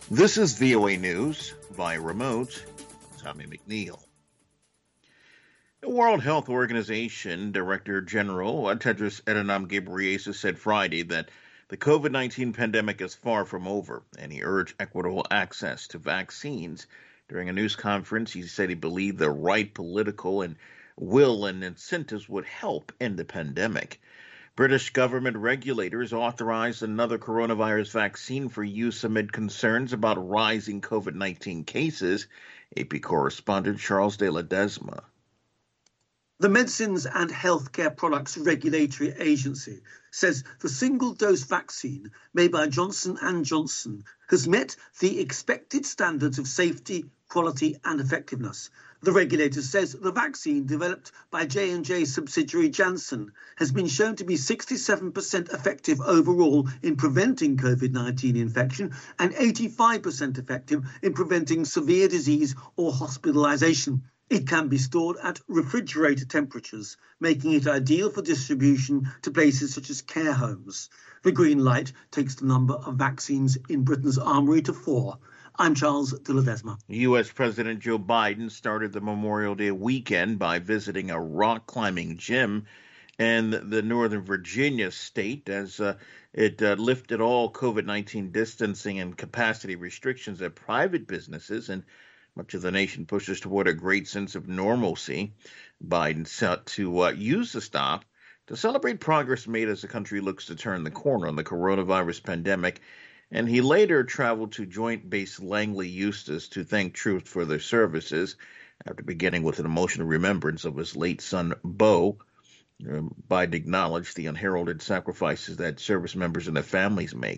This is VOA News via remote. Tommy McNeil. The World Health Organization Director General Tedros Adhanom Ghebreyesus said Friday that the COVID-19 pandemic is far from over, and he urged equitable access to vaccines. During a news conference, he said he believed the right political and will and incentives would help end the pandemic. British government regulators authorized another coronavirus vaccine for use amid concerns about rising COVID-19 cases. AP correspondent Charles de Ledesma. The Medicines and Healthcare Products Regulatory Agency says the single-dose vaccine made by Johnson & Johnson has met the expected standards of safety, quality and effectiveness. The regulator says the vaccine developed by J&J subsidiary Janssen has been shown to be 67% effective overall in preventing COVID-19 infection and 85% effective in preventing severe disease or hospitalization. It can be stored at refrigerator temperatures, making it ideal for distribution to places such as care homes. The green light takes the number of vaccines in Britain's armoury to 4. I'm Charles de Ledesma. U.S. President Joe Biden started the Memorial Day weekend by visiting a rock climbing gym in the Northern Virginia state as it lifted all COVID-19 distancing and capacity restrictions at private businesses, and much of the nation pushes toward a great sense of normalcy. Biden set to use the stop to celebrate progress made as the country looks to turn the corner on the coronavirus pandemic. And he later traveled to Joint Base Langley Eustis to thank troops for their services, after beginning with an emotional remembrance of his late son, Bo. Biden acknowledged the unheralded sacrifices that service members and their families make